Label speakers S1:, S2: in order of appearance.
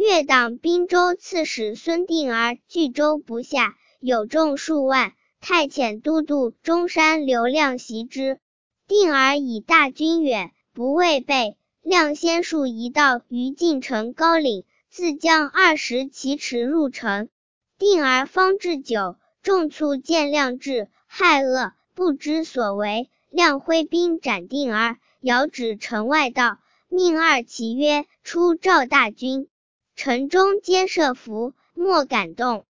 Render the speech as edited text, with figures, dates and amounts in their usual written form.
S1: 越党滨州刺史孙定儿据州不下，有众数万，太遣都督中山刘亮袭之。定儿以大军远，不畏备，亮先数一道于晋城高岭，自将20骑驰入城。定儿方至久，众卒见亮至，骇愕，不知所为。亮挥兵斩定儿，遥指城外道，命2骑曰：出召大军。城中皆设伏，莫敢动。